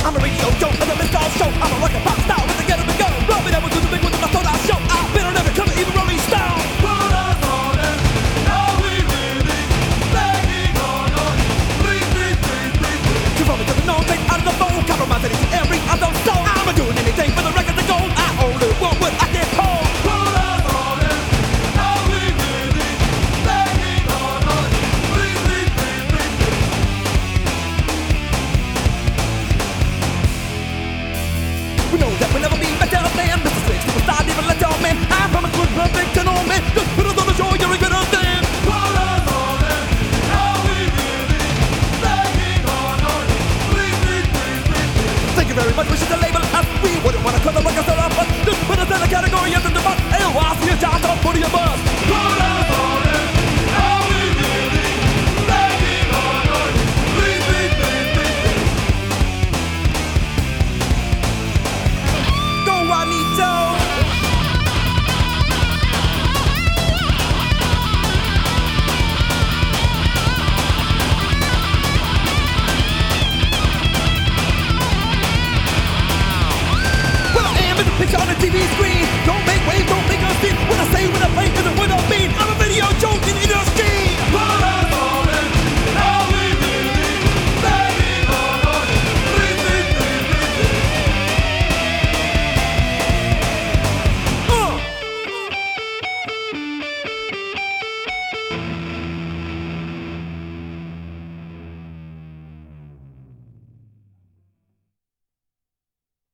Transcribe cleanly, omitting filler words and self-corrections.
I'm a radio joke, and the list all show. I'm a rock and pop star with the get up and go. Robbie never do the big one that I thought I'd show. I've been on every cover, even Rolling Stone. Put us on it, are we really begging on us? Please, please, please, please, please. You probably doesn't know things out of the phone. Compromise anything, every other soul. I'm doing anything for the record to gold. I only want what I get home. Put us on it, are we really begging on us? Please, please, please, please, please. We know that we'll never be better than Mr. Switch, superstar, even let your man. I'm from a good, perfect, to know man. Just put us on the show, you're a better than. Put us on it, are we really begging on us? Please, please, please, please, please. Thank you very much, we should label us. We wouldn't want to cut the record off, but just put us in the category as in the bus. Hey, what's your job, don't put your bus.